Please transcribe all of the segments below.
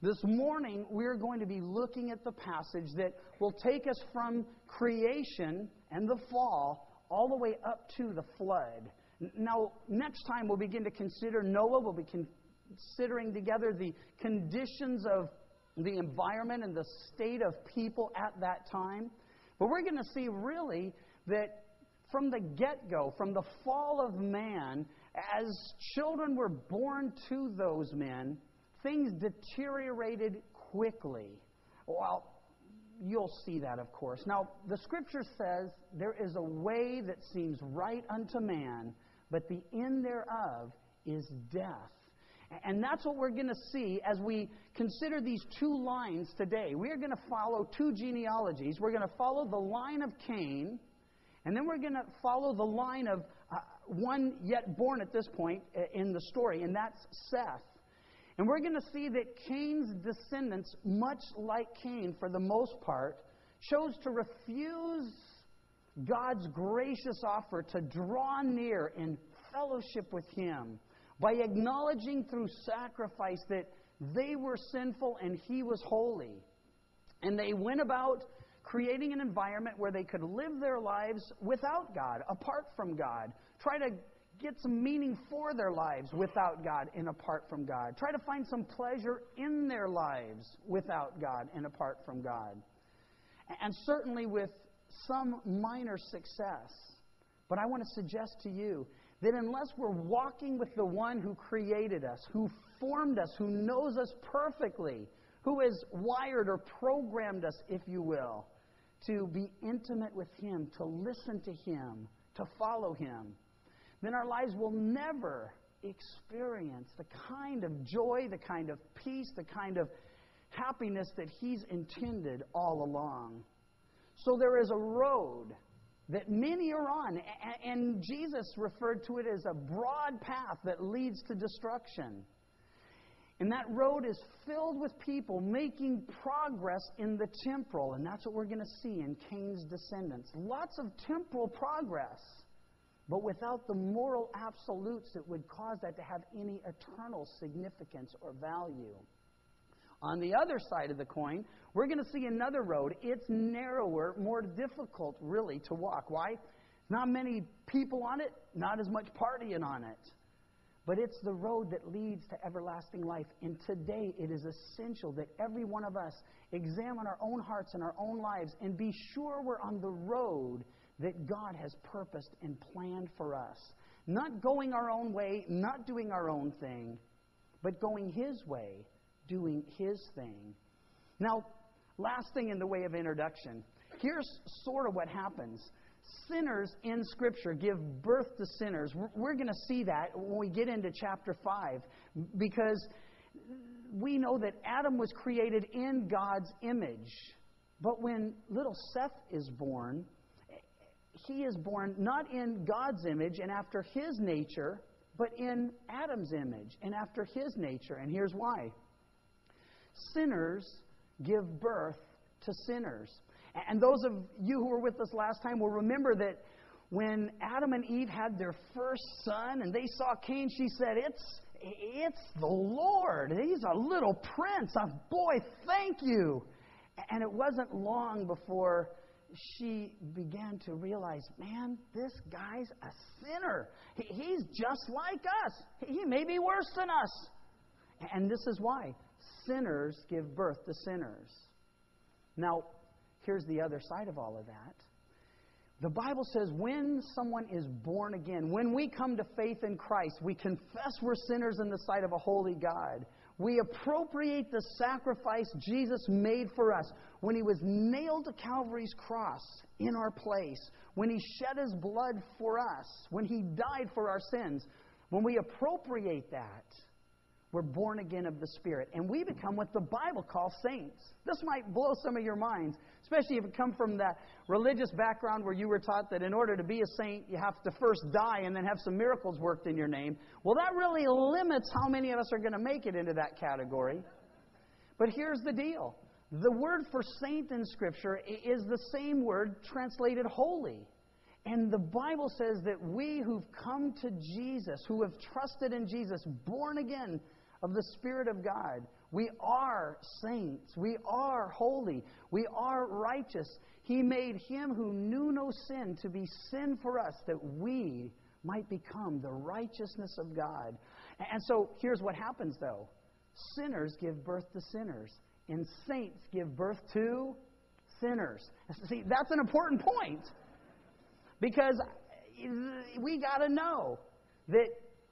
This morning, we're going to be looking at the passage that will take us from creation and the fall all the way up to the flood. Now, next time we'll begin to consider Noah. We'll be considering together the conditions of the environment and the state of people at that time. But we're going to see really that from the get-go, from the fall of man, as children were born to those men, things deteriorated quickly. Well, you'll see that, of course. Now, the Scripture says, there is a way that seems right unto man, but the end thereof is death. And that's what we're going to see as we consider these two lines today. We're going to follow two genealogies. We're going to follow the line of Cain, and then we're going to follow the line of one yet born at this point in the story, and that's Seth. And we're going to see that Cain's descendants, much like Cain for the most part, chose to refuse God's gracious offer to draw near in fellowship with Him by acknowledging through sacrifice that they were sinful and He was holy. And they went about creating an environment where they could live their lives without God, apart from God. Try to get some meaning for their lives without God and apart from God. Try to find some pleasure in their lives without God and apart from God. And certainly with some minor success. But I want to suggest to you that unless we're walking with the one who created us, who formed us, who knows us perfectly, who has wired or programmed us, if you will, to be intimate with Him, to listen to Him, to follow Him, then our lives will never experience the kind of joy, the kind of peace, the kind of happiness that He's intended all along. So there is a road that many are on, and Jesus referred to it as a broad path that leads to destruction. And that road is filled with people making progress in the temporal, and that's what we're going to see in Cain's descendants. Lots of temporal progress, but without the moral absolutes that would cause that to have any eternal significance or value. On the other side of the coin, we're going to see another road. It's narrower, more difficult, really, to walk. Why? Not many people on it, not as much partying on it. But it's the road that leads to everlasting life. And today it is essential that every one of us examine our own hearts and our own lives and be sure we're on the road that God has purposed and planned for us. Not going our own way, not doing our own thing, but going His way, doing His thing. Now, last thing in the way of introduction. Here's sort of what happens. Sinners in Scripture give birth to sinners. We're going to see that when we get into chapter 5, because we know that Adam was created in God's image. But when little Seth is born, he is born not in God's image and after His nature, but in Adam's image and after his nature. And here's why. Sinners give birth to sinners. And those of you who were with us last time will remember that when Adam and Eve had their first son and they saw Cain, she said, it's the Lord. He's a little prince. Boy, thank you. And it wasn't long before she began to realize, man, this guy's a sinner. He's just like us. He may be worse than us. And this is why. Sinners give birth to sinners. Now, here's the other side of all of that. The Bible says when someone is born again, when we come to faith in Christ, we confess we're sinners in the sight of a holy God. We appropriate the sacrifice Jesus made for us when He was nailed to Calvary's cross in our place, when He shed His blood for us, when He died for our sins. When we appropriate that, we're born again of the Spirit. And we become what the Bible calls saints. This might blow some of your minds, especially if you come from that religious background where you were taught that in order to be a saint, you have to first die and then have some miracles worked in your name. Well, that really limits how many of us are going to make it into that category. But here's the deal. The word for saint in Scripture is the same word translated holy. And the Bible says that we who've come to Jesus, who have trusted in Jesus, born again of the Spirit of God, We are saints. We are holy. We are righteous. He made Him who knew no sin to be sin for us, that we might become the righteousness of God. And so here's what happens, though. Sinners give birth to sinners, and saints give birth to sinners. See, that's an important point, because we got to know that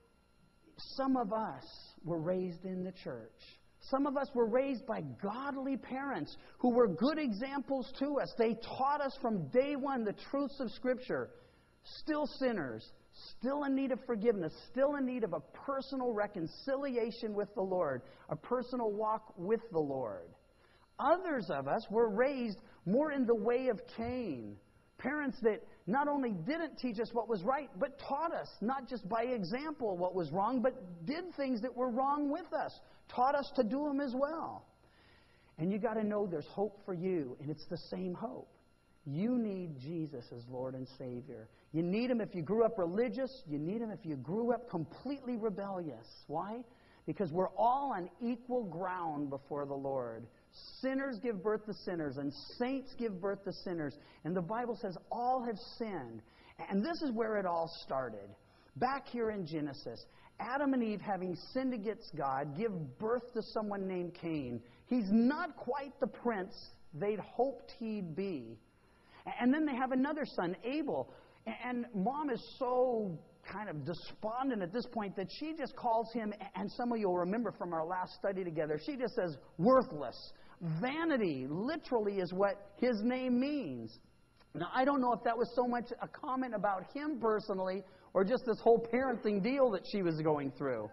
some of us were raised in the church. Some of us were raised by godly parents who were good examples to us. They taught us from day one the truths of Scripture. Still sinners, still in need of forgiveness, still in need of a personal reconciliation with the Lord, a personal walk with the Lord. Others of us were raised more in the way of Cain. Parents that not only didn't teach us what was right, but taught us, not just by example, what was wrong, but did things that were wrong with us. Taught us to do them as well. And you got to know there's hope for you, and it's the same hope. You need Jesus as Lord and Savior. You need Him if you grew up religious. You need Him if you grew up completely rebellious. Why? Because we're all on equal ground before the Lord. Sinners give birth to sinners, and saints give birth to sinners. And the Bible says all have sinned. And this is where it all started. Back here in Genesis, Adam and Eve, having sinned against God, give birth to someone named Cain. He's not quite the prince they'd hoped he'd be. And then they have another son, Abel. And mom is so kind of despondent at this point that she just calls him, and some of you will remember from our last study together, she just says, worthless. Vanity, literally, is what his name means. Now, I don't know if that was so much a comment about him personally or just this whole parenting deal that she was going through.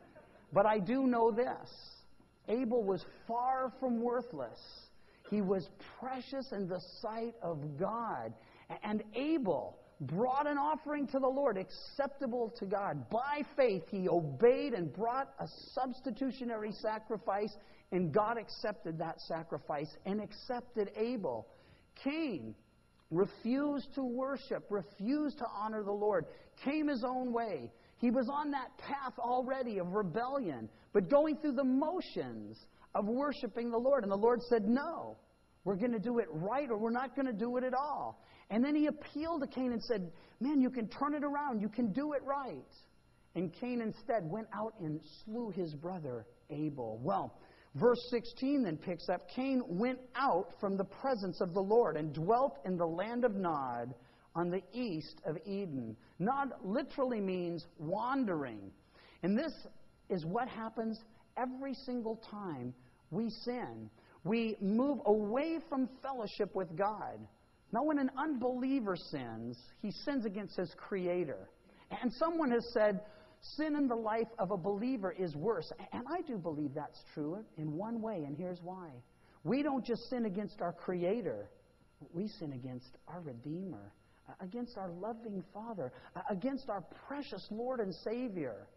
But I do know this. Abel was far from worthless. He was precious in the sight of God. And Abel brought an offering to the Lord acceptable to God. By faith, he obeyed and brought a substitutionary sacrifice, and God accepted that sacrifice and accepted Abel. Cain refused to worship, refused to honor the Lord, came his own way. He was on that path already of rebellion, but going through the motions of worshiping the Lord. And the Lord said, no, we're going to do it right, or we're not going to do it at all. And then He appealed to Cain and said, man, you can turn it around. You can do it right. And Cain instead went out and slew his brother Abel. Well, verse 16 then picks up, Cain went out from the presence of the Lord and dwelt in the land of Nod on the east of Eden. Nod literally means wandering. And this is what happens every single time we sin. We move away from fellowship with God. Now, when an unbeliever sins, he sins against his Creator. And someone has said, sin in the life of a believer is worse. And I do believe that's true in one way, and here's why. We don't just sin against our Creator. We sin against our Redeemer, against our loving Father, against our precious Lord and Savior.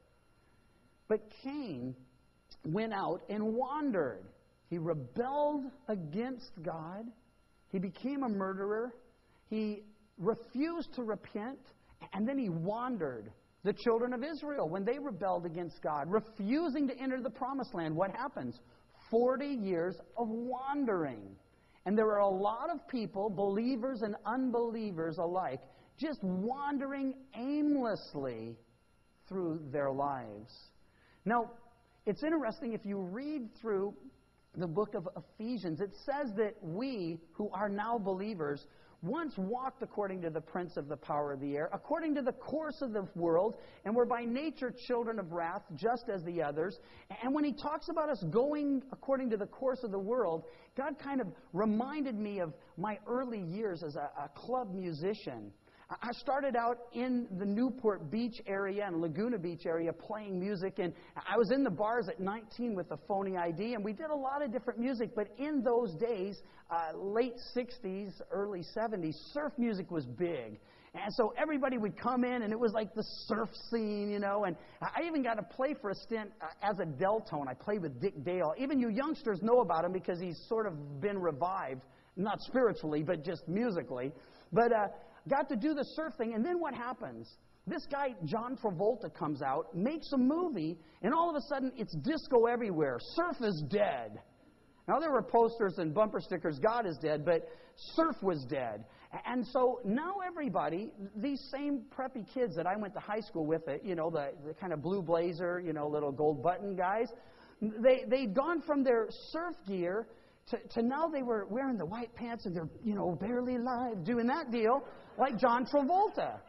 But Cain went out and wandered. He rebelled against God. He became a murderer. He refused to repent. And then he wandered. The children of Israel, when they rebelled against God, refusing to enter the promised land, what happens? 40 years of wandering. And there are a lot of people, believers and unbelievers alike, just wandering aimlessly through their lives. Now, it's interesting if you read through the book of Ephesians, it says that we, who are now believers, once walked according to the prince of the power of the air, according to the course of the world, and were by nature children of wrath, just as the others. And when he talks about us going according to the course of the world, God kind of reminded me of my early years as a club musician. I started out in the Newport Beach area and Laguna Beach area playing music, and I was in the bars at 19 with a phony ID, and we did a lot of different music, but in those days, late 60s, early 70s, surf music was big. And so everybody would come in, and it was like the surf scene, you know, and I even got to play for a stint as a Deltone. I played with Dick Dale. Even you youngsters know about him because he's sort of been revived, not spiritually, but just musically. But got to do the surf thing, and then what happens? This guy, John Travolta, comes out, makes a movie, and all of a sudden it's disco everywhere. Surf is dead. Now, there were posters and bumper stickers, God is dead, but surf was dead. And so now everybody, these same preppy kids that I went to high school with, the kind of blue blazer, little gold button guys, they'd gone from their surf gear to now they were wearing the white pants and they're, barely alive, doing that deal like John Travolta.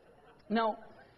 Now,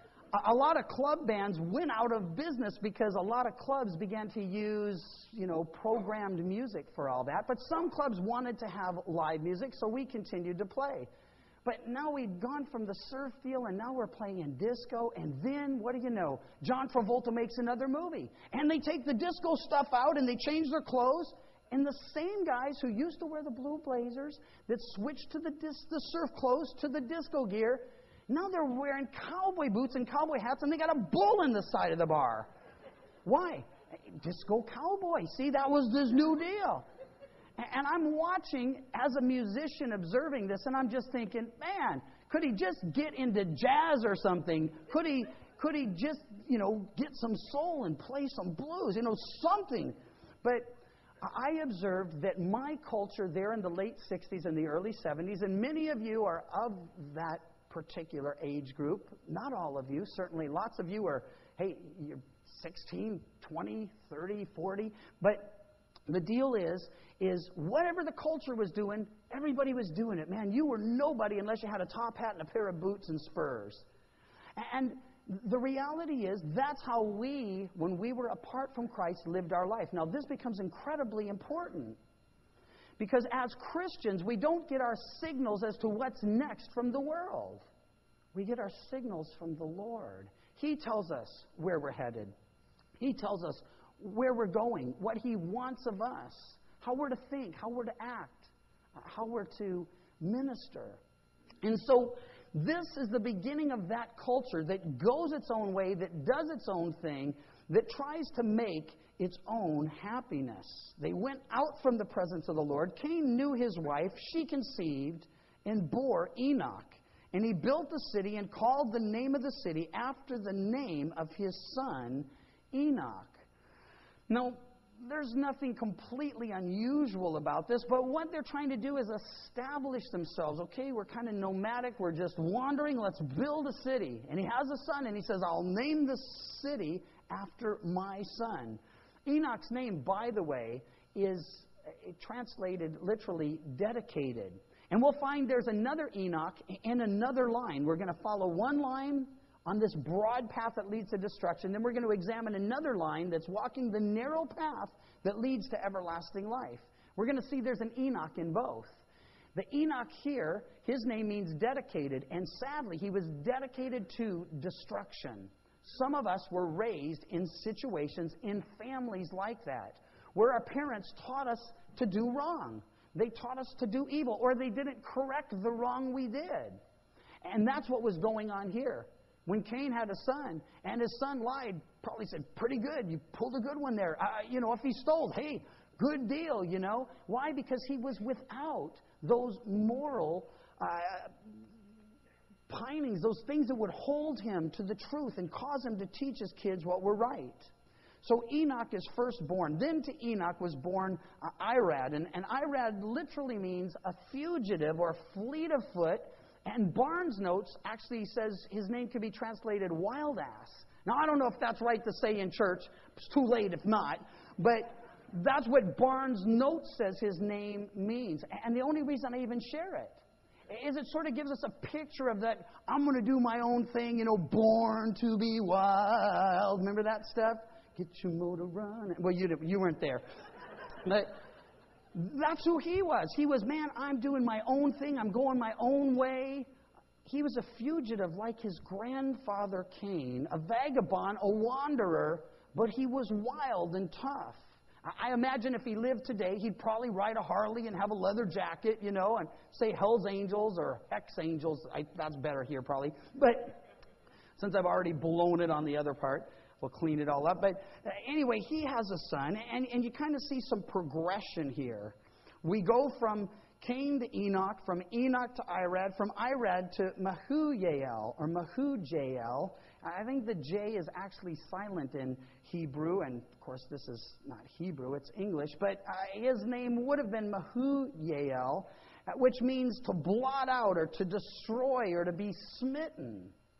a lot of club bands went out of business because a lot of clubs began to use, programmed music for all that. But some clubs wanted to have live music, so we continued to play. But now we'd gone from the surf deal, and now we're playing in disco. And then, what do you know? John Travolta makes another movie. And they take the disco stuff out, and they change their clothes. And the same guys who used to wear the blue blazers that switched to the surf clothes to the disco gear, now they're wearing cowboy boots and cowboy hats, and they got a bull in the side of the bar. Why? Disco cowboy. See, that was this new deal. And I'm watching as a musician observing this, and I'm just thinking, man, could he just get into jazz or something? Could he just, get some soul and play some blues, something? But I observed that my culture there in the late 60s and the early 70s, and many of you are of that particular age group. Not all of you, certainly lots of you are, hey, you're 16, 20, 30, 40. But the deal is whatever the culture was doing, everybody was doing it. Man, you were nobody unless you had a top hat and a pair of boots and spurs. And the reality is that's how we, when we were apart from Christ, lived our life. Now, this becomes incredibly important. Because as Christians, we don't get our signals as to what's next from the world. We get our signals from the Lord. He tells us where we're headed. He tells us where we're going, what He wants of us, how we're to think, how we're to act, how we're to minister. And so this is the beginning of that culture that goes its own way, that does its own thing, that tries to make its own happiness. They went out from the presence of the Lord. Cain knew his wife. She conceived and bore Enoch. And he built the city and called the name of the city after the name of his son, Enoch. Now, there's nothing completely unusual about this, but what they're trying to do is establish themselves. Okay, we're kind of nomadic. We're just wandering. Let's build a city. And he has a son, and he says, I'll name the city after my son. Enoch's name, by the way, is translated literally dedicated. And we'll find there's another Enoch in another line. We're going to follow one line on this broad path that leads to destruction. Then we're going to examine another line that's walking the narrow path that leads to everlasting life. We're going to see there's an Enoch in both. The Enoch here, his name means dedicated. And sadly, he was dedicated to destruction. Some of us were raised in situations, in families like that, where our parents taught us to do wrong. They taught us to do evil, or they didn't correct the wrong we did. And that's what was going on here. When Cain had a son, and his son lied, probably said, pretty good, you pulled a good one there. If he stole, hey, good deal, Why? Because he was without those moral pinings, those things that would hold him to the truth and cause him to teach his kids what were right. So Enoch is first born. Then to Enoch was born Irad. And Irad literally means a fugitive or fleet of foot. And Barnes Notes actually says his name could be translated wild ass. Now, I don't know if that's right to say in church. It's too late if not. But that's what Barnes Notes says his name means. And the only reason I even share it is it sort of gives us a picture of that, I'm going to do my own thing, born to be wild. Remember that stuff? Get your motor running. Well, you weren't there. But that's who he was. He was, man, I'm doing my own thing. I'm going my own way. He was a fugitive like his grandfather Cain, a vagabond, a wanderer, but he was wild and tough. I imagine if he lived today, he'd probably ride a Harley and have a leather jacket, and say Hell's Angels or Hex Angels. That's better here probably. But since I've already blown it on the other part, we'll clean it all up. But anyway, he has a son, and you kind of see some progression here. We go from Cain to Enoch, from Enoch to Irad, from Irad to Mahujael, or Mahujael. I think the J is actually silent in Hebrew, and of course this is not Hebrew, it's English, but his name would have been Mahujael, which means to blot out or to destroy or to be smitten.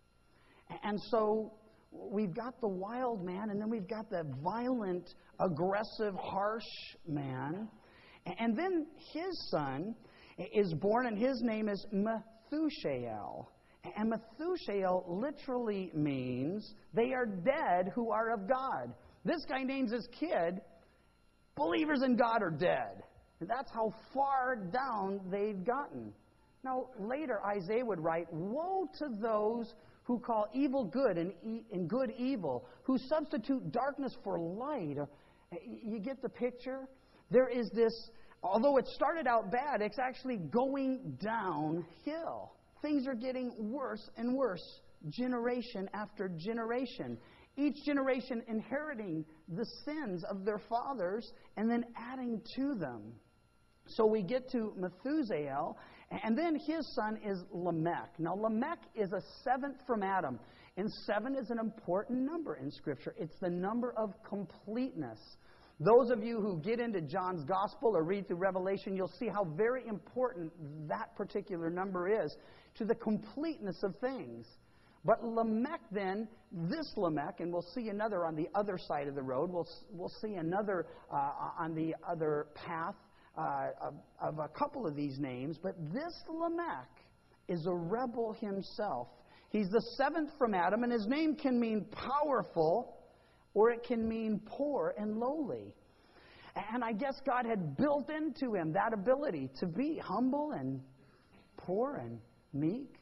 And so we've got the wild man, and then we've got the violent, aggressive, harsh man. And then his son is born, and his name is Methushael. And Methushael literally means they are dead who are of God. This guy names his kid, believers in God are dead. And that's how far down they've gotten. Now, later Isaiah would write, woe to those who call evil good and good evil, who substitute darkness for light. You get the picture? There is this, although it started out bad, it's actually going downhill. Things are getting worse and worse, generation after generation. Each generation inheriting the sins of their fathers and then adding to them. So we get to Methuselah, and then his son is Lamech. Now, Lamech is a seventh from Adam, and 7 is an important number in Scripture. It's the number of completeness. Those of you who get into John's Gospel or read through Revelation, you'll see how very important that particular number is to the completeness of things. But Lamech then, this Lamech, and we'll see another on the other side of the road, we'll see another on the other path of a couple of these names, but this Lamech is a rebel himself. He's the 7th from Adam, and his name can mean powerful, or it can mean poor and lowly. And I guess God had built into him that ability to be humble and poor and meek,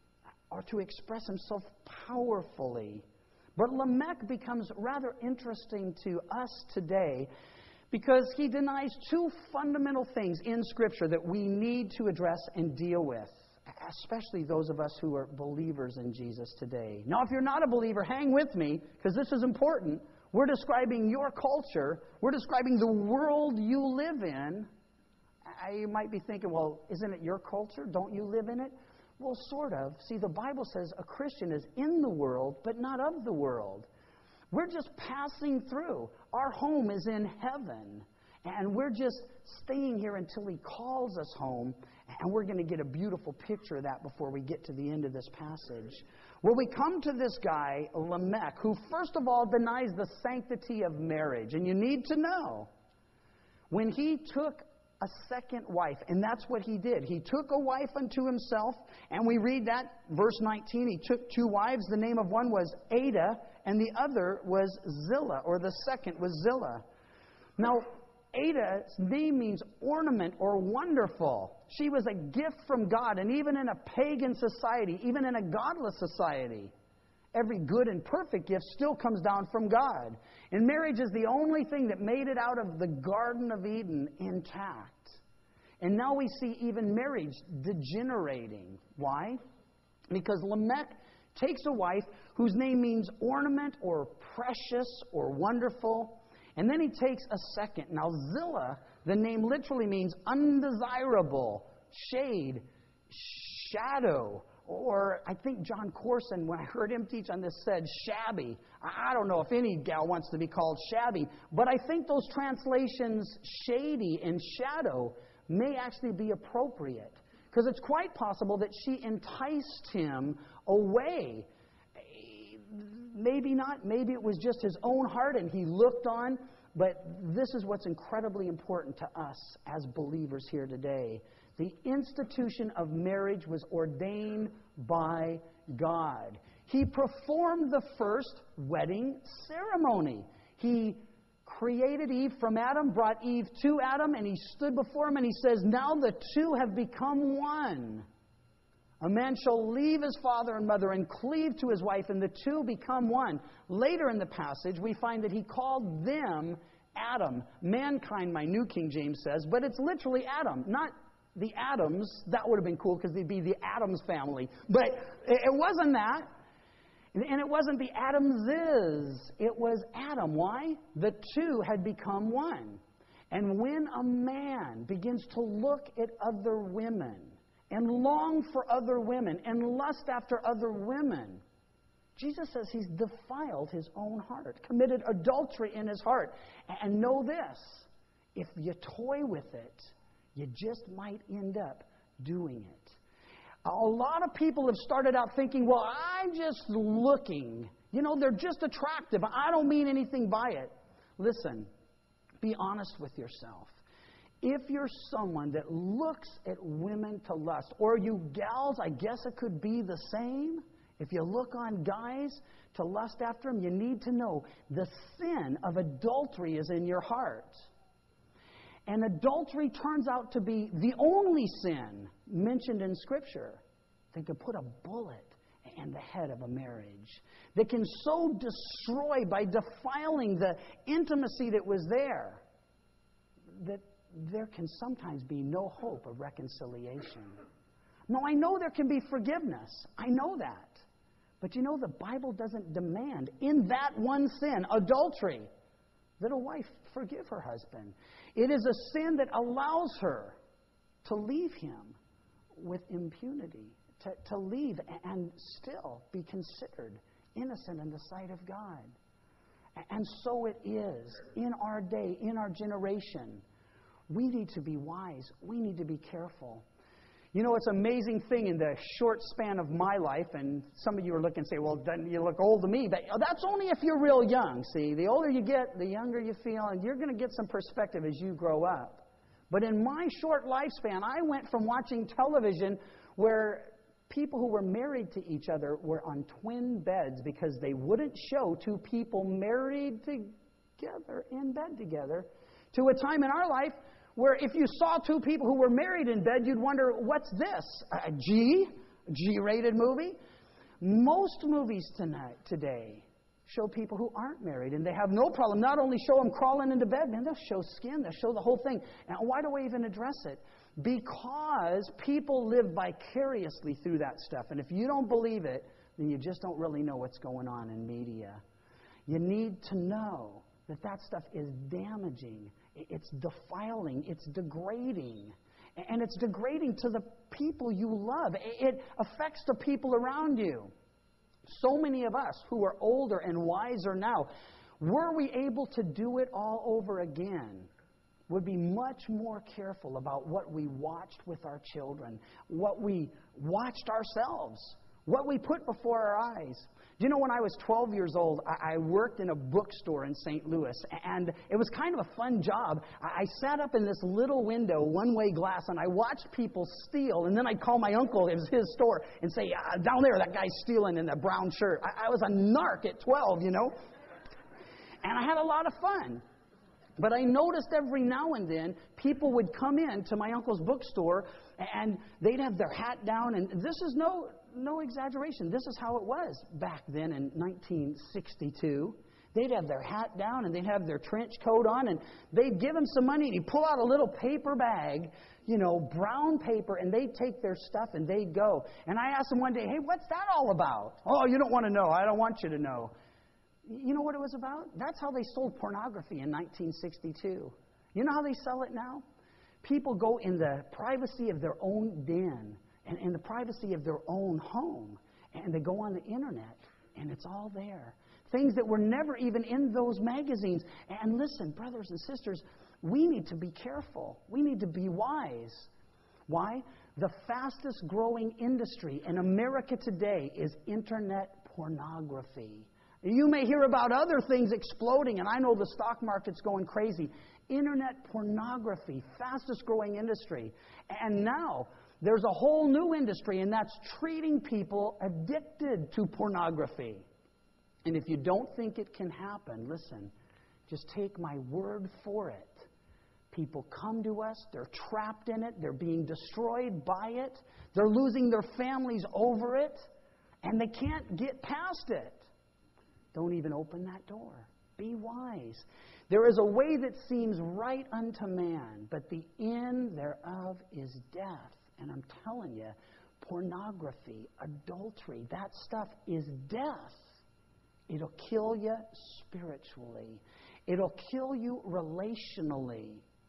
or to express himself powerfully. But Lamech becomes rather interesting to us today because he denies 2 fundamental things in Scripture that we need to address and deal with, especially those of us who are believers in Jesus today. Now, if you're not a believer, hang with me, because this is important. We're describing your culture. We're describing the world you live in. You might be thinking, well, isn't it your culture? Don't you live in it? Well, sort of. See, the Bible says a Christian is in the world, but not of the world. We're just passing through. Our home is in heaven. And we're just staying here until He calls us home. And we're going to get a beautiful picture of that before we get to the end of this passage. Well, we come to this guy, Lamech, who first of all denies the sanctity of marriage. And you need to know, when he took a second wife, and that's what he did. He took a wife unto himself, and we read that, verse 19, he took 2 wives. The name of one was Ada, and the other was Zillah, or the second was Zillah. Now, Ada's name means ornament or wonderful. She was a gift from God, and even in a pagan society, even in a godless society, every good and perfect gift still comes down from God. And marriage is the only thing that made it out of the Garden of Eden intact. And now we see even marriage degenerating. Why? Because Lamech takes a wife whose name means ornament or precious or wonderful. And then he takes a second. Now, Zillah, the name literally means undesirable, shade, shadow. Or I think John Corson, when I heard him teach on this, said shabby. I don't know if any gal wants to be called shabby. But I think those translations, shady and shadow, may actually be appropriate. Because it's quite possible that she enticed him away. Maybe not. Maybe it was just his own heart and he looked on. But this is what's incredibly important to us as believers here today. The institution of marriage was ordained by God. He performed the first wedding ceremony. He created Eve from Adam, brought Eve to Adam, and he stood before him and he says, now the 2 have become one. A man shall leave his father and mother and cleave to his wife, and the 2 become one. Later in the passage, we find that he called them Adam. Mankind, my New King James says, but it's literally Adam, not the Adams. That would have been cool because they'd be the Adams family. But it wasn't that. And it wasn't the Adamses. It was Adam. Why? The 2 had become one. And when a man begins to look at other women and long for other women and lust after other women, Jesus says he's defiled his own heart, committed adultery in his heart. And know this, if you toy with it, you just might end up doing it. A lot of people have started out thinking, well, I'm just looking. You know, they're just attractive. I don't mean anything by it. Listen, be honest with yourself. If you're someone that looks at women to lust, or you gals, I guess it could be the same. If you look on guys to lust after them, you need to know the sin of adultery is in your heart. And adultery turns out to be the only sin mentioned in Scripture that could put a bullet in the head of a marriage, that can so destroy by defiling the intimacy that was there, that there can sometimes be no hope of reconciliation. Now, I know there can be forgiveness. I know that. But you know, the Bible doesn't demand in that one sin, adultery, that a wife forgive her husband. It is a sin that allows her to leave him with impunity, to leave and still be considered innocent in the sight of God. And so it is in our day, in our generation. We need to be wise. We need to be careful. You know, it's an amazing thing in the short span of my life, and some of you are looking and say, well, then you look old to me. But that's only if you're real young, see. The older you get, the younger you feel, and you're going to get some perspective as you grow up. But in my short lifespan, I went from watching television where people who were married to each other were on twin beds because they wouldn't show two people married together, in bed together, to a time in our life where if you saw two people who were married in bed, you'd wonder, what's this? A G-rated movie? Most movies today show people who aren't married, and they have no problem. Not only show them crawling into bed, man, they'll show skin, they'll show the whole thing. And why do I even address it? Because people live vicariously through that stuff. And if you don't believe it, then you just don't really know what's going on in media. You need to know that that stuff is damaging. It's defiling. It's degrading. And it's degrading to the people you love. It affects the people around you. So many of us who are older and wiser now, were we able to do it all over again, would be much more careful about what we watched with our children, what we watched ourselves, what we put before our eyes. Do you know, when I was 12 years old, I worked in a bookstore in St. Louis, and it was kind of a fun job. I sat up in this little window, one-way glass, and I watched people steal, and then I'd call my uncle, it was his store, and say, down there, that guy's stealing in the brown shirt. I was a narc at 12, you know, and I had a lot of fun. But I noticed every now and then people would come in to my uncle's bookstore and they'd have their hat down, and this is no exaggeration. This is how it was back then in 1962. They'd have their hat down and they'd have their trench coat on, and they'd give him some money, and he'd pull out a little paper bag, you know, brown paper, and they'd take their stuff and they'd go. And I asked him one day, hey, what's that all about? Oh, you don't want to know. I don't want you to know. You know what it was about? That's how they sold pornography in 1962. You know how they sell it now? People go in the privacy of their own den and in the privacy of their own home, and they go on the internet, and it's all there. Things that were never even in those magazines. And listen, brothers and sisters, we need to be careful. We need to be wise. Why? The fastest growing industry in America today is internet pornography. You may hear about other things exploding, and I know the stock market's going crazy. Internet pornography, fastest growing industry. And now there's a whole new industry, and that's treating people addicted to pornography. And if you don't think it can happen, listen, just take my word for it. People come to us, they're trapped in it, they're being destroyed by it, they're losing their families over it, and they can't get past it. Don't even open that door. Be wise. There is a way that seems right unto man, but the end thereof is death. And I'm telling you, pornography, adultery, that stuff is death. It'll kill you spiritually. It'll kill you relationally.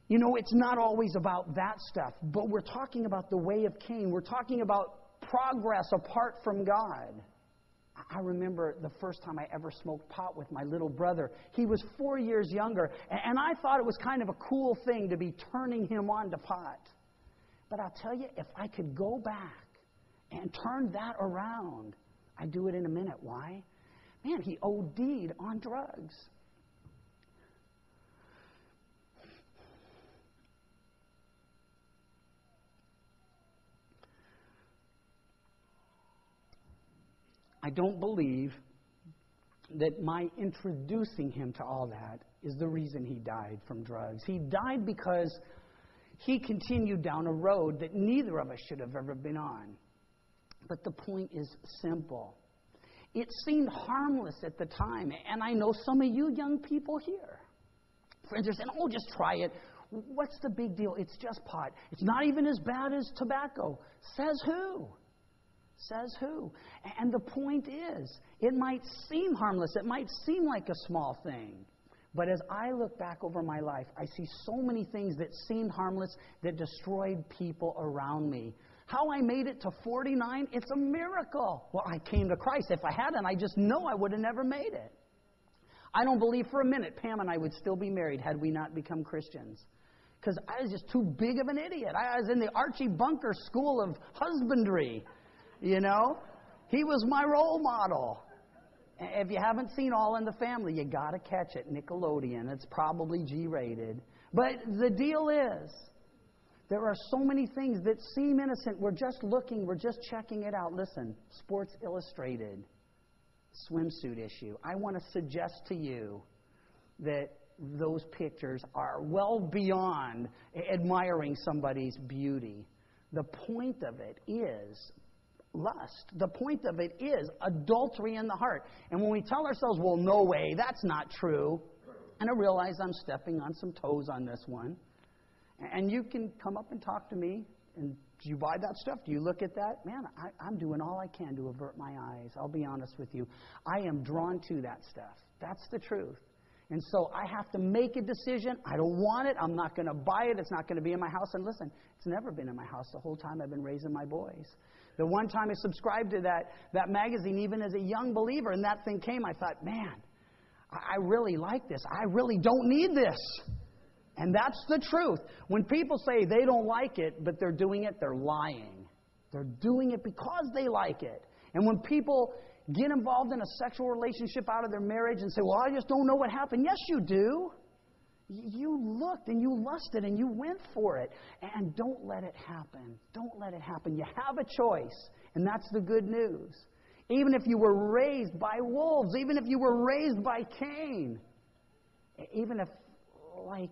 You know, it's not always about that stuff, but we're talking about the way of Cain. We're talking about progress apart from God. I remember the first time I ever smoked pot with my little brother. He was 4 years younger, and I thought it was kind of a cool thing to be turning him on to pot. But I'll tell you, if I could go back and turn that around, I'd do it in a minute. Why? Man, he OD'd on drugs. I don't believe that my introducing him to all that is the reason he died from drugs. He died because he continued down a road that neither of us should have ever been on. But the point is simple. It seemed harmless at the time, and I know some of you young people here. Friends are saying, oh, just try it. What's the big deal? It's just pot. It's not even as bad as tobacco. Says who? Says who? And the point is, it might seem harmless. It might seem like a small thing. But as I look back over my life, I see so many things that seemed harmless that destroyed people around me. How I made it to 49, it's a miracle. Well, I came to Christ. If I hadn't, I just know I would have never made it. I don't believe for a minute Pam and I would still be married had we not become Christians. Because I was just too big of an idiot. I was in the Archie Bunker School of Husbandry. You know, he was my role model. If you haven't seen All in the Family, you got to catch it. Nickelodeon. It's probably G-rated. But the deal is, there are so many things that seem innocent. We're just looking. We're just checking it out. Listen, Sports Illustrated swimsuit issue. I want to suggest to you that those pictures are well beyond admiring somebody's beauty. The point of it is lust. The point of it is adultery in the heart. And when we tell ourselves, well, no way, that's not true, and I realize I'm stepping on some toes on this one, and you can come up and talk to me, and do you buy that stuff? Do you look at that? Man, I'm doing all I can to avert my eyes. I'll be honest with you. I am drawn to that stuff. That's the truth. And so I have to make a decision. I don't want it. I'm not going to buy it. It's not going to be in my house. And listen, it's never been in my house the whole time I've been raising my boys. The one time I subscribed to that magazine, even as a young believer, and that thing came, I thought, man, I really like this. I really don't need this. And that's the truth. When people say they don't like it, but they're doing it, they're lying. They're doing it because they like it. And when people get involved in a sexual relationship out of their marriage and say, well, I just don't know what happened. Yes, you do. You looked and you lusted and you went for it. And don't let it happen. Don't let it happen. You have a choice. And that's the good news. Even if you were raised by wolves, even if you were raised by Cain, even if, like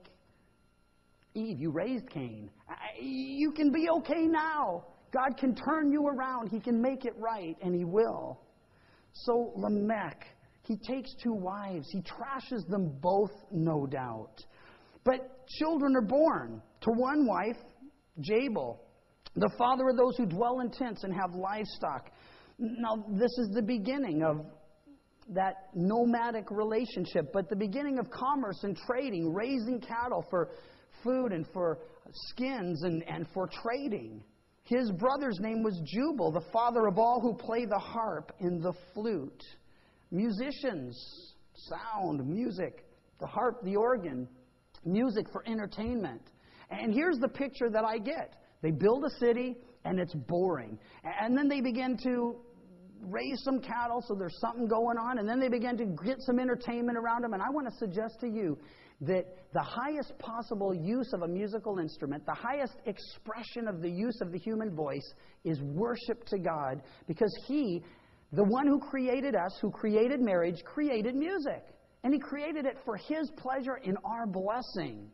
Eve, you raised Cain, you can be okay now. God can turn you around. He can make it right, and He will. So Lamech, he takes 2 wives. He trashes them both, no doubt. But children are born to one wife, Jabal, the father of those who dwell in tents and have livestock. Now, this is the beginning of that nomadic relationship, but the beginning of commerce and trading, raising cattle for food and for skins and for trading. His brother's name was Jubal, the father of all who play the harp and the flute. Musicians, sound, music, the harp, the organ, music for entertainment. And here's the picture that I get. They build a city, and it's boring. And then they begin to raise some cattle, so there's something going on, and then they begin to get some entertainment around them. And I want to suggest to you that the highest possible use of a musical instrument, the highest expression of the use of the human voice, is worship to God, because He, the one who created us, who created marriage, created music. And He created it for His pleasure and our blessing.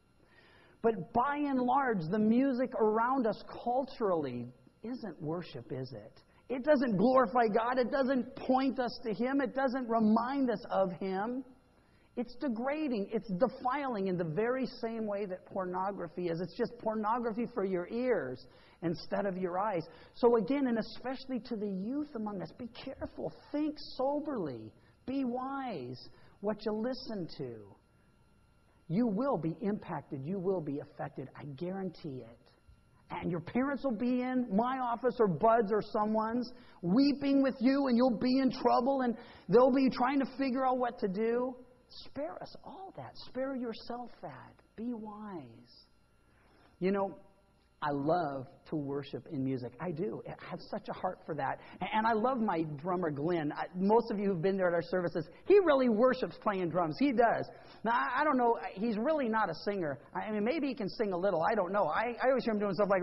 But by and large, the music around us culturally isn't worship, is it? It doesn't glorify God. It doesn't point us to Him. It doesn't remind us of Him. It's degrading. It's defiling in the very same way that pornography is. It's just pornography for your ears instead of your eyes. So again, and especially to the youth among us, be careful. Think soberly. Be wise what you listen to. you will be impacted. You will be affected. I guarantee it. And your parents will be in my office or Bud's or someone's weeping with you, and you'll be in trouble, and they'll be trying to figure out what to do. Spare us all that. Spare yourself that. Be wise. You know, I love to worship in music. I do. I have such a heart for that. And I love my drummer, Glenn. Most of you who've been there at our services, he really worships playing drums. He does. Now, I don't know. He's really not a singer. I mean, maybe he can sing a little. I don't know. I always hear him doing stuff like,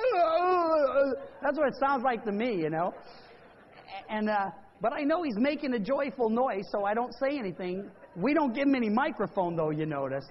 oh, that's what it sounds like to me, you know. But I know he's making a joyful noise, so I don't say anything. We don't give him any microphone, though, you notice.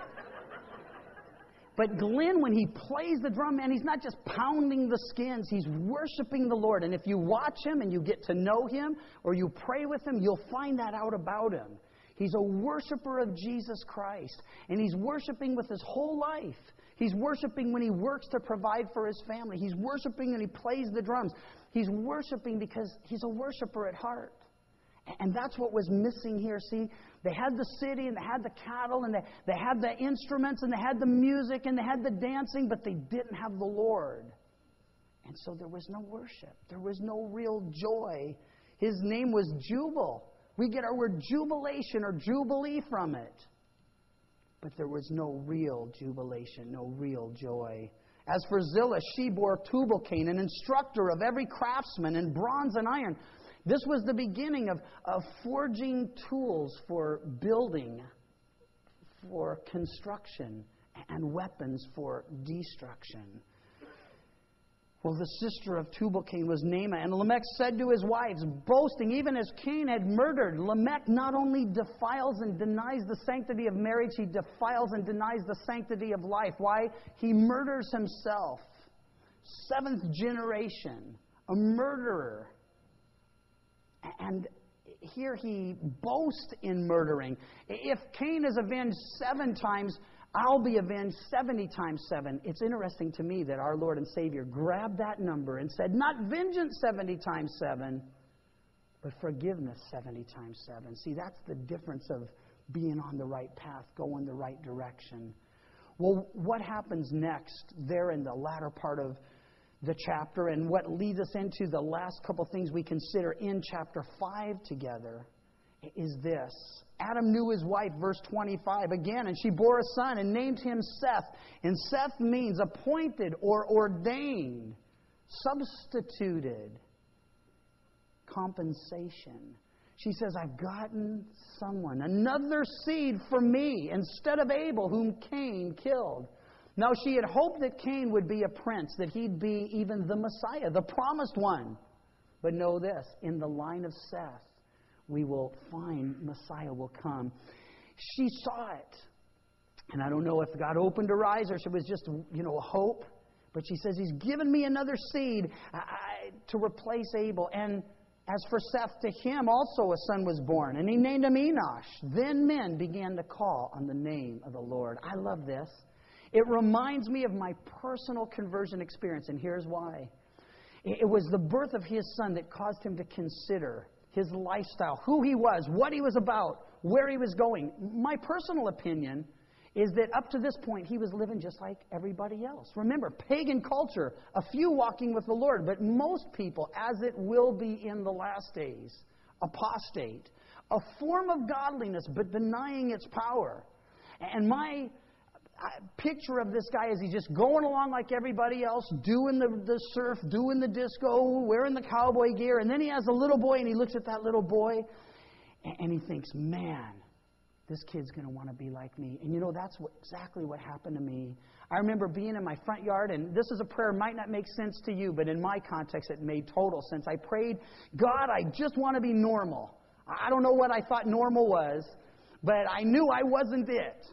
But Glenn, when he plays the drum, man, he's not just pounding the skins. He's worshiping the Lord. And if you watch him and you get to know him or you pray with him, you'll find that out about him. He's a worshiper of Jesus Christ. And he's worshiping with his whole life. He's worshiping when he works to provide for his family. He's worshiping when he plays the drums. He's worshiping because he's a worshiper at heart. And that's what was missing here. See, they had the city and they had the cattle and they had the instruments and they had the music and they had the dancing, but they didn't have the Lord. And so there was no worship. There was no real joy. His name was Jubal. We get our word jubilation or jubilee from it. But there was no real jubilation, no real joy. As for Zillah, she bore Tubal-Cain, an instructor of every craftsman in bronze and iron. This was the beginning of forging tools for building, for construction, and weapons for destruction. Well, the sister of Tubal-Cain was Naamah. And Lamech said to his wives, boasting, even as Cain had murdered, Lamech not only defiles and denies the sanctity of marriage, he defiles and denies the sanctity of life. Why? He murders himself. 7th generation, a murderer. And here he boasts in murdering. If Cain is avenged 7 times, I'll be avenged 70 times 7. It's interesting to me that our Lord and Savior grabbed that number and said, not vengeance 70 times 7, but forgiveness 70 times 7. See, that's the difference of being on the right path, going the right direction. Well, what happens next there in the latter part of the chapter, and what leads us into the last couple things we consider in chapter 5 together, is this. Adam knew his wife, verse 25, again, and she bore a son and named him Seth. And Seth means appointed or ordained, substituted, compensation. She says, I've gotten someone, another seed for me, instead of Abel, whom Cain killed. Now, she had hoped that Cain would be a prince, that he'd be even the Messiah, the promised one. But know this, in the line of Seth, we will find Messiah will come. She saw it. And I don't know if God opened her eyes or if it was just, a hope. But she says, he's given me another seed to replace Abel. And as for Seth, to him also a son was born. And he named him Enosh. Then men began to call on the name of the Lord. I love this. It reminds me of my personal conversion experience, and here's why. It was the birth of his son that caused him to consider his lifestyle, who he was, what he was about, where he was going. My personal opinion is that up to this point, he was living just like everybody else. Remember, pagan culture, a few walking with the Lord, but most people, as it will be in the last days, apostate. A form of godliness, but denying its power. And my picture of this guy is he's just going along like everybody else, doing the surf, doing the disco, wearing the cowboy gear, and then he has a little boy and he looks at that little boy and he thinks, man, this kid's going to want to be like me. And that's exactly what happened to me. I remember being in my front yard, and this is a prayer might not make sense to you, but in my context it made total sense. I prayed, God, I just want to be normal. I don't know what I thought normal was, but I knew I wasn't it.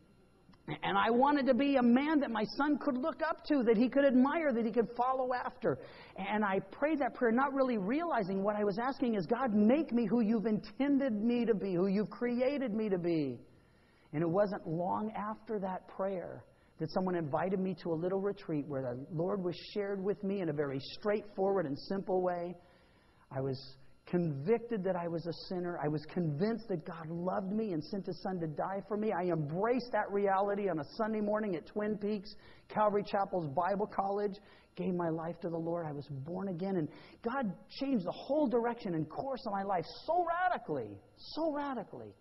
And I wanted to be a man that my son could look up to, that he could admire, that he could follow after. And I prayed that prayer, not really realizing what I was asking is, God, make me who you've intended me to be, who you've created me to be. And it wasn't long after that prayer that someone invited me to a little retreat where the Lord was shared with me in a very straightforward and simple way. I was convicted that I was a sinner. I was convinced that God loved me and sent His Son to die for me. I embraced that reality on a Sunday morning at Twin Peaks, Calvary Chapel's Bible College, gave my life to the Lord. I was born again, and God changed the whole direction and course of my life so radically, so radically.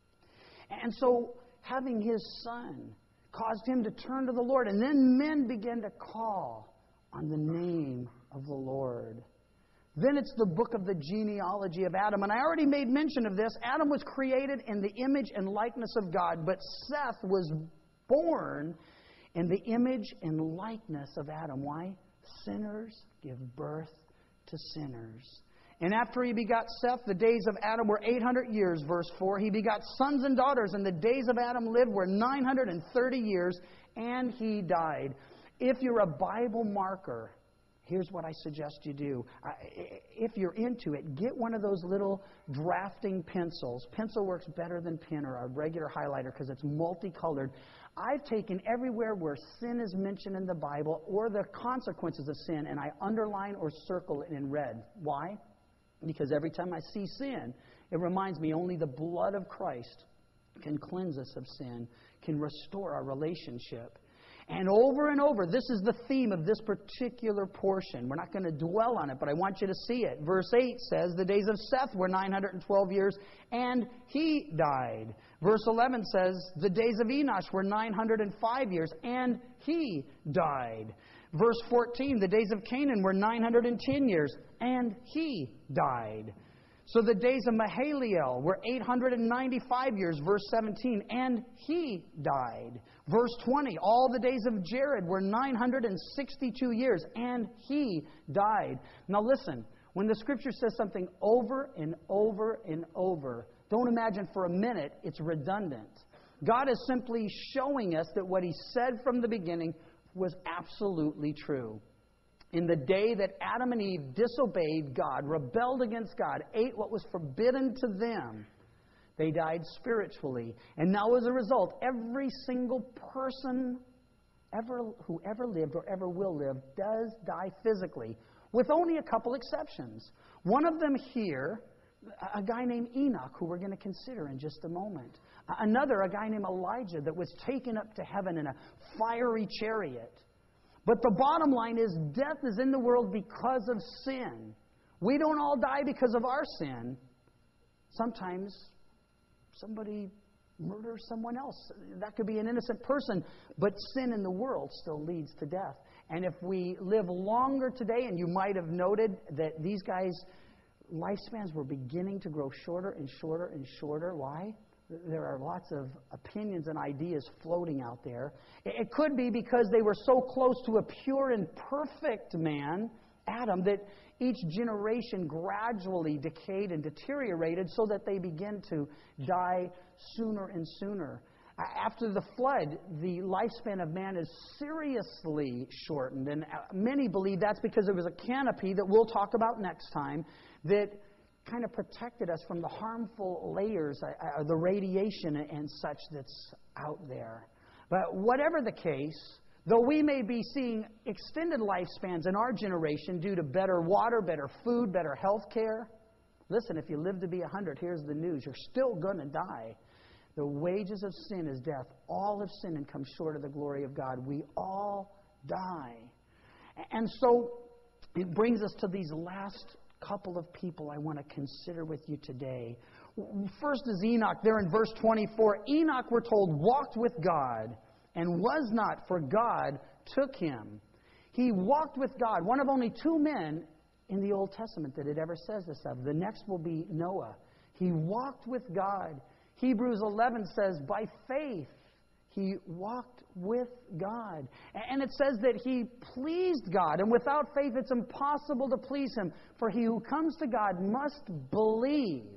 And so having His Son caused Him to turn to the Lord, and then men began to call on the name of the Lord. Then it's the book of the genealogy of Adam. And I already made mention of this. Adam was created in the image and likeness of God, but Seth was born in the image and likeness of Adam. Why? Sinners give birth to sinners. And after he begot Seth, the days of Adam were 800 years, verse 4. He begot sons and daughters, and the days of Adam lived were 930 years, and he died. If you're a Bible marker, here's what I suggest you do. If you're into it, get one of those little drafting pencils. Pencil works better than pen or a regular highlighter because it's multicolored. I've taken everywhere where sin is mentioned in the Bible or the consequences of sin, and I underline or circle it in red. Why? Because every time I see sin, it reminds me only the blood of Christ can cleanse us of sin, can restore our relationship. And over, this is the theme of this particular portion. We're not going to dwell on it, but I want you to see it. Verse 8 says, the days of Seth were 912 years, and he died. Verse 11 says, the days of Enosh were 905 years, and he died. Verse 14, the days of Canaan were 910 years, and he died. So the days of Mahalalel were 895 years, verse 17, and he died. Verse 20, all the days of Jared were 962 years, and he died. Now listen, when the Scripture says something over and over and over, don't imagine for a minute it's redundant. God is simply showing us that what He said from the beginning was absolutely true. In the day that Adam and Eve disobeyed God, rebelled against God, ate what was forbidden to them, they died spiritually. And now as a result, every single person who ever lived or ever will live does die physically, with only a couple exceptions. One of them here, a guy named Enoch, who we're going to consider in just a moment. Another, a guy named Elijah, that was taken up to heaven in a fiery chariot. But the bottom line is, death is in the world because of sin. We don't all die because of our sin. Sometimes somebody murders someone else. That could be an innocent person, but sin in the world still leads to death. And if we live longer today, and you might have noted that these guys' lifespans were beginning to grow shorter and shorter and shorter. Why? There are lots of opinions and ideas floating out there. It could be because they were so close to a pure and perfect man, Adam, that each generation gradually decayed and deteriorated so that they begin to die sooner and sooner. After the flood, the lifespan of man is seriously shortened, and many believe that's because there was a canopy that we'll talk about next time that kind of protected us from the harmful layers, the radiation and such that's out there. But whatever the case, though we may be seeing extended lifespans in our generation due to better water, better food, better health care, listen, if you live to be 100, here's the news. You're still going to die. The wages of sin is death. All have sinned and come short of the glory of God. We all die. And so it brings us to these last couple of people I want to consider with you today. First is Enoch. There in verse 24, Enoch, we're told, walked with God and was not, for God took him. He walked with God. One of only two men in the Old Testament that it ever says this of. The next will be Noah. He walked with God. Hebrews 11 says, by faith he walked with God. And it says that he pleased God. And without faith it's impossible to please him. For he who comes to God must believe.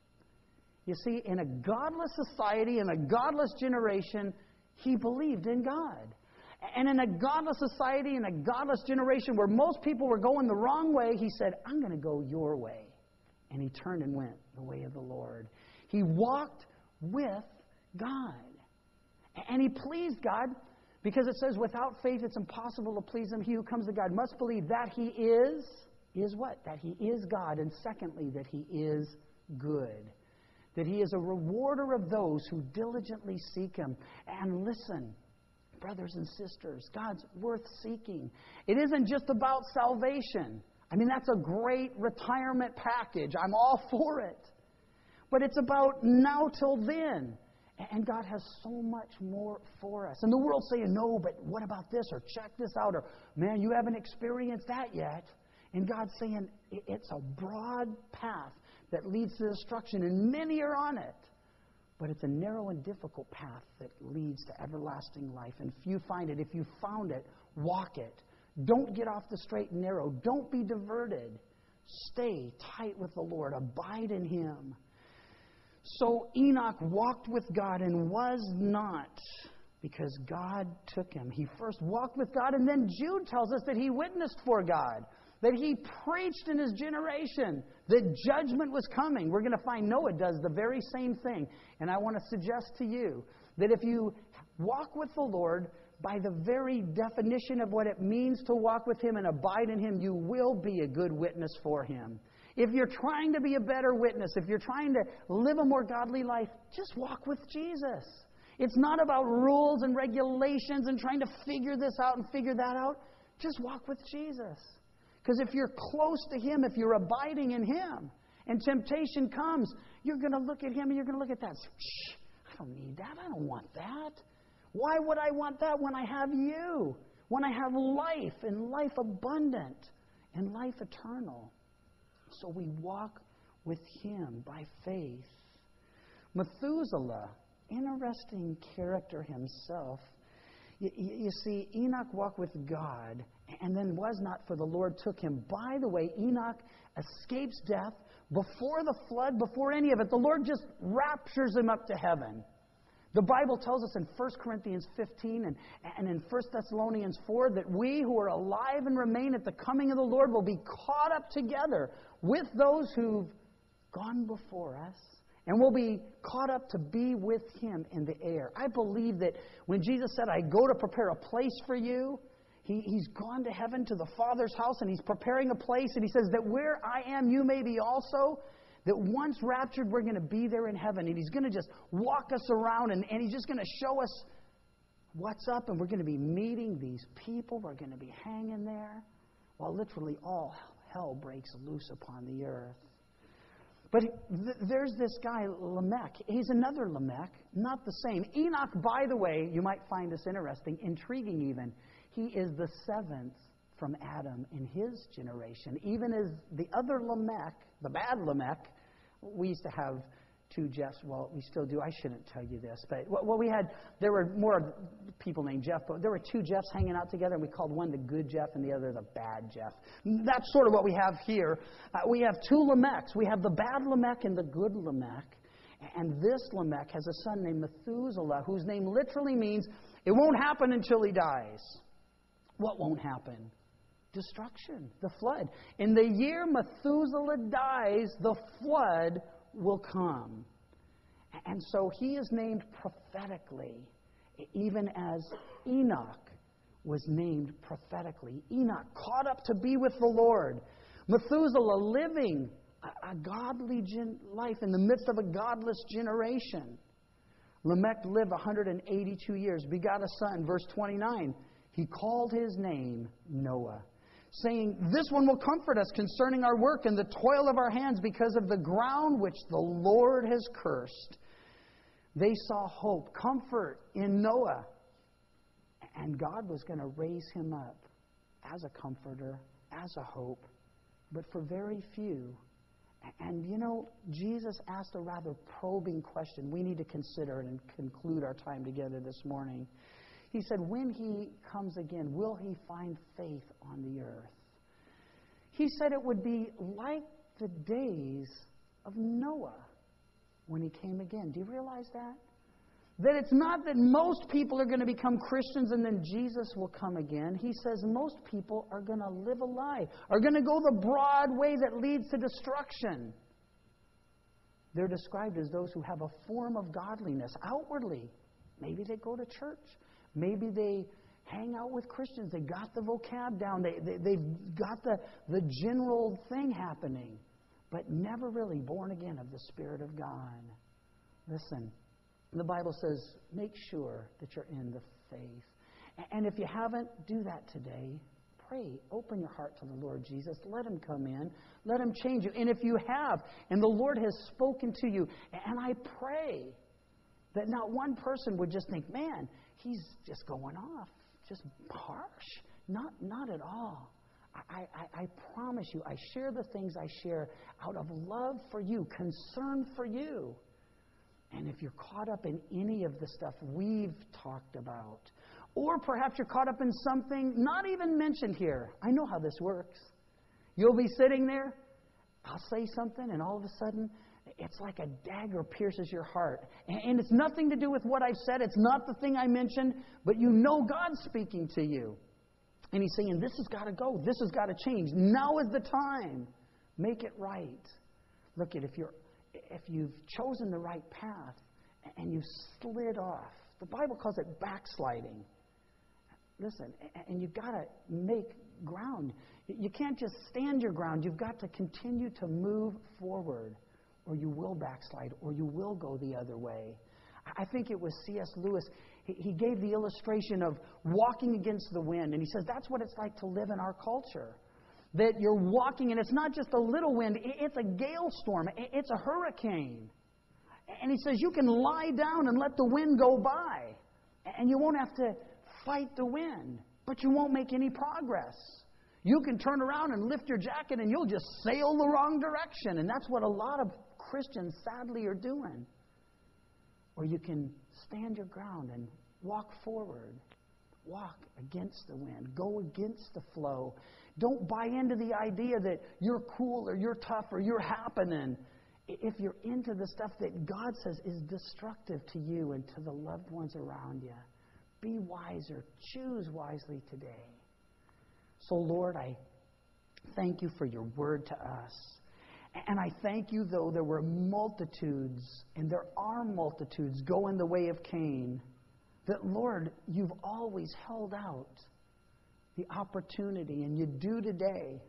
You see, in a godless society, in a godless generation, he believed in God. And in a godless society, in a godless generation where most people were going the wrong way, he said, I'm going to go your way. And he turned and went the way of the Lord. He walked with God. And he pleased God because it says, without faith it's impossible to please him. He who comes to God must believe that he is, is what? That He is God. And secondly, that He is good. That He is a rewarder of those who diligently seek Him. And listen, brothers and sisters, God's worth seeking. It isn't just about salvation. I mean, that's a great retirement package. I'm all for it. But it's about now till then. And God has so much more for us. And the world's saying, no, but what about this? Or check this out. Or, man, you haven't experienced that yet. And God's saying, it's a broad path that leads to destruction. And many are on it. But it's a narrow and difficult path that leads to everlasting life. And few find it. If you found it, walk it. Don't get off the straight and narrow. Don't be diverted. Stay tight with the Lord. Abide in Him. So Enoch walked with God and was not, because God took him. He first walked with God, and then Jude tells us that he witnessed for God, that he preached in his generation, that judgment was coming. We're going to find Noah does the very same thing. And I want to suggest to you that if you walk with the Lord, by the very definition of what it means to walk with Him and abide in Him, you will be a good witness for Him. If you're trying to be a better witness, if you're trying to live a more godly life, just walk with Jesus. It's not about rules and regulations and trying to figure this out and figure that out. Just walk with Jesus. Because if you're close to Him, if you're abiding in Him, and temptation comes, you're going to look at Him and you're going to look at that. Shh, I don't need that. I don't want that. Why would I want that when I have You? When I have life and life abundant and life eternal. So we walk with Him by faith. Methuselah, interesting character himself. You see, Enoch walked with God and then was not, for the Lord took him. By the way, Enoch escapes death before the flood, before any of it. The Lord just raptures him up to heaven. The Bible tells us in 1 Corinthians 15 and in 1 Thessalonians 4 that we who are alive and remain at the coming of the Lord will be caught up together with those who've gone before us, and will be caught up to be with Him in the air. I believe that when Jesus said, I go to prepare a place for you, He's gone to heaven, to the Father's house, and He's preparing a place, and He says that where I am, you may be also. That once raptured, we're going to be there in heaven. And He's going to just walk us around. And He's just going to show us what's up. And we're going to be meeting these people. We're going to be hanging there. While literally all hell breaks loose upon the earth. But there's this guy, Lamech. He's another Lamech. Not the same. Enoch, by the way, you might find this interesting, intriguing even. He is the seventh from Adam in his generation. Even as the other Lamech, the bad Lamech, we used to have two Jeffs. Well, we still do. I shouldn't tell you this, but what we had, there were more people named Jeff, but there were two Jeffs hanging out together, and we called one the good Jeff and the other the bad Jeff. That's sort of what we have here. We have two Lamechs. We have the bad Lamech and the good Lamech. And this Lamech has a son named Methuselah, whose name literally means it won't happen until he dies. What won't happen? Destruction, the flood. In the year Methuselah dies, the flood will come. And so he is named prophetically, even as Enoch was named prophetically. Enoch caught up to be with the Lord. Methuselah living a godly life in the midst of a godless generation. Lamech lived 182 years, begot a son. Verse 29, he called his name Noah, saying, this one will comfort us concerning our work and the toil of our hands because of the ground which the Lord has cursed. They saw hope, comfort in Noah. And God was going to raise him up as a comforter, as a hope, but for very few. And you know, Jesus asked a rather probing question we need to consider and conclude our time together this morning. He said, when He comes again, will He find faith on the earth? He said it would be like the days of Noah when he came again. Do you realize that? That it's not that most people are going to become Christians and then Jesus will come again. He says most people are going to live a lie, are going to go the broad way that leads to destruction. They're described as those who have a form of godliness outwardly. Maybe they go to church. Maybe they hang out with Christians. They got the vocab down. They've got the general thing happening, but never really born again of the Spirit of God. Listen, the Bible says, make sure that you're in the faith. And if you haven't, do that today. Pray. Open your heart to the Lord Jesus. Let Him come in. Let Him change you. And if you have, and the Lord has spoken to you, and I pray that not one person would just think, man, he's just going off, just harsh. Not at all. I promise you, I share the things I share out of love for you, concern for you. And if you're caught up in any of the stuff we've talked about, or perhaps you're caught up in something not even mentioned here, I know how this works. You'll be sitting there, I'll say something, and all of a sudden, it's like a dagger pierces your heart. And it's nothing to do with what I've said. It's not the thing I mentioned, but you know God's speaking to you. And He's saying, this has got to go. This has got to change. Now is the time. Make it right. Look, if you've chosen the right path and you slid off, the Bible calls it backsliding. Listen, and you've got to make ground. You can't just stand your ground. You've got to continue to move forward, or you will backslide, or you will go the other way. I think it was C.S. Lewis. He gave the illustration of walking against the wind, and he says that's what it's like to live in our culture. That you're walking, and it's not just a little wind, it's a gale storm, it's a hurricane. And he says you can lie down and let the wind go by, and you won't have to fight the wind, but you won't make any progress. You can turn around and lift your jacket, and you'll just sail the wrong direction, and that's what a lot of Christians sadly are doing. Or you can stand your ground and walk forward. Walk against the wind. Go against the flow. Don't buy into the idea that you're cool or you're tough or you're happening. If you're into the stuff that God says is destructive to you and to the loved ones around you, be wiser. Choose wisely today. So, Lord, I thank you for your word to us. And I thank you, though there were multitudes, and there are multitudes going the way of Cain, that, Lord, you've always held out the opportunity, and you do today,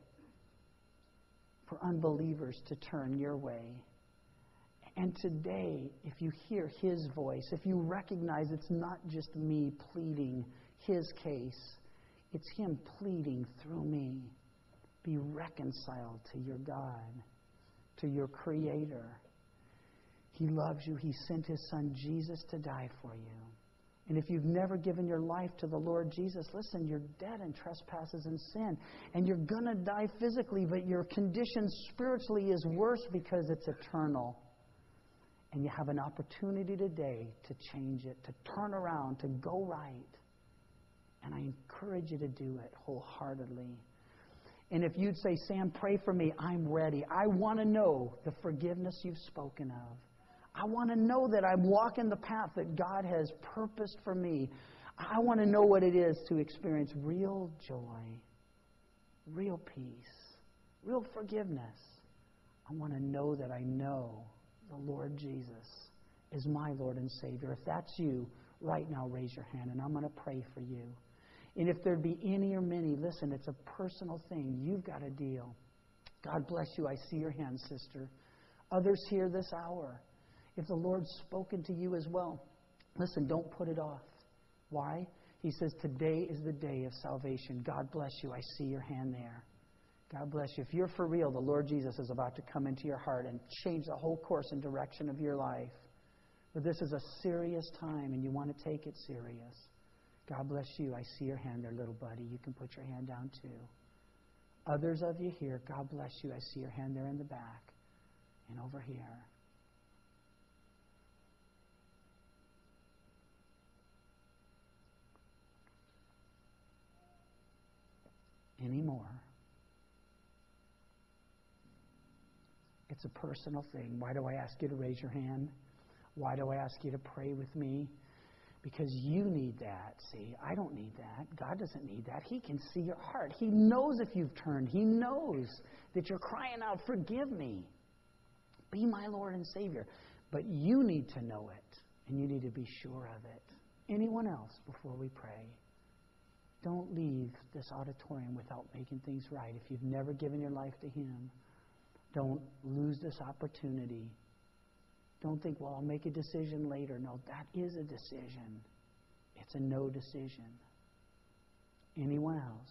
for unbelievers to turn your way. And today, if you hear His voice, if you recognize it's not just me pleading His case, it's Him pleading through me, be reconciled to your God, to your Creator. He loves you. He sent His Son Jesus to die for you. And if you've never given your life to the Lord Jesus, listen, you're dead in trespasses and sin. And you're going to die physically, but your condition spiritually is worse because it's eternal. And you have an opportunity today to change it, to turn around, to go right. And I encourage you to do it wholeheartedly. And if you'd say, Sam, pray for me, I'm ready. I want to know the forgiveness you've spoken of. I want to know that I'm walking the path that God has purposed for me. I want to know what it is to experience real joy, real peace, real forgiveness. I want to know that I know the Lord Jesus is my Lord and Savior. If that's you, right now raise your hand, and I'm going to pray for you. And if there'd be any or many, listen, it's a personal thing. You've got a deal. God bless you. I see your hand, sister. Others here this hour, if the Lord's spoken to you as well, listen, don't put it off. Why? He says, today is the day of salvation. God bless you. I see your hand there. God bless you. If you're for real, the Lord Jesus is about to come into your heart and change the whole course and direction of your life. But this is a serious time, and you want to take it serious. God bless you. I see your hand there, little buddy. You can put your hand down too. Others of you here, God bless you. I see your hand there in the back and over here. Any more? It's a personal thing. Why do I ask you to raise your hand? Why do I ask you to pray with me? Because you need that. See, I don't need that. God doesn't need that. He can see your heart. He knows if you've turned. He knows that you're crying out, forgive me. Be my Lord and Savior. But you need to know it, and you need to be sure of it. Anyone else before we pray? Don't leave this auditorium without making things right. If you've never given your life to Him, don't lose this opportunity. Don't think, well, I'll make a decision later. No, that is a decision. It's a no decision. Anyone else?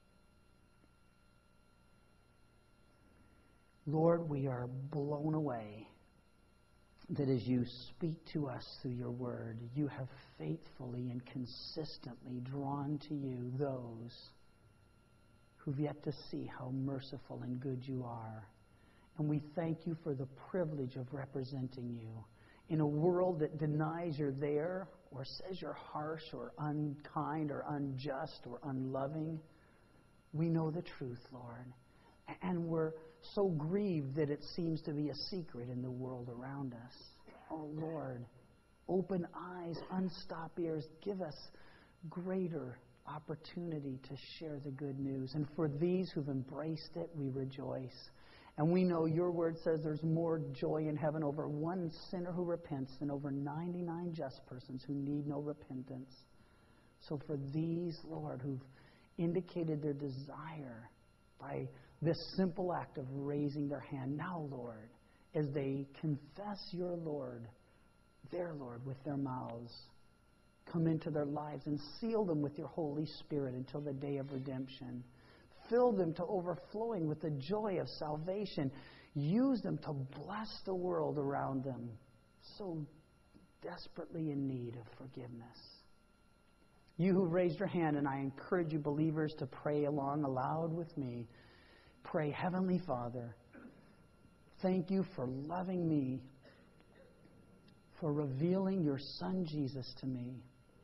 Lord, we are blown away that as you speak to us through your word, you have faithfully and consistently drawn to you those who've yet to see how merciful and good you are. And we thank you for the privilege of representing you in a world that denies you're there or says you're harsh or unkind or unjust or unloving. We know the truth, Lord. And we're so grieved that it seems to be a secret in the world around us. Oh, Lord, open eyes, unstop ears. Give us greater opportunity to share the good news. And for these who've embraced it, we rejoice. And we know your word says there's more joy in heaven over one sinner who repents than over 99 just persons who need no repentance. So for these, Lord, who've indicated their desire by this simple act of raising their hand, now, Lord, as they confess your Lord, their Lord, with their mouths, come into their lives and seal them with your Holy Spirit until the day of redemption. Fill them to overflowing with the joy of salvation. Use them to bless the world around them, so desperately in need of forgiveness. You who raised your hand, and I encourage you believers to pray along aloud with me. Pray, Heavenly Father, thank you for loving me, for revealing your Son Jesus to me.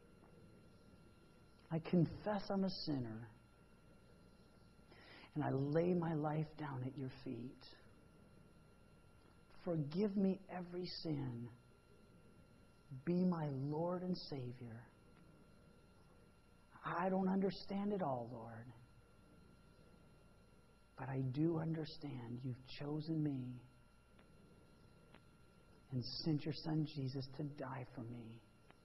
I confess I'm a sinner, and I lay my life down at your feet. Forgive me every sin. Be my Lord and Savior. I don't understand it all, Lord. But I do understand you've chosen me and sent your Son Jesus to die for me.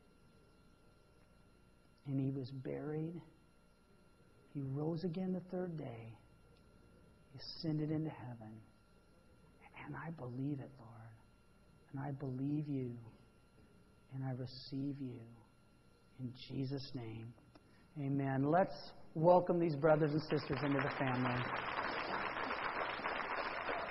And He was buried. He rose again the third day. He ascended into heaven. And I believe it, Lord. And I believe you. And I receive you. In Jesus' name, amen. Let's welcome these brothers and sisters into the family.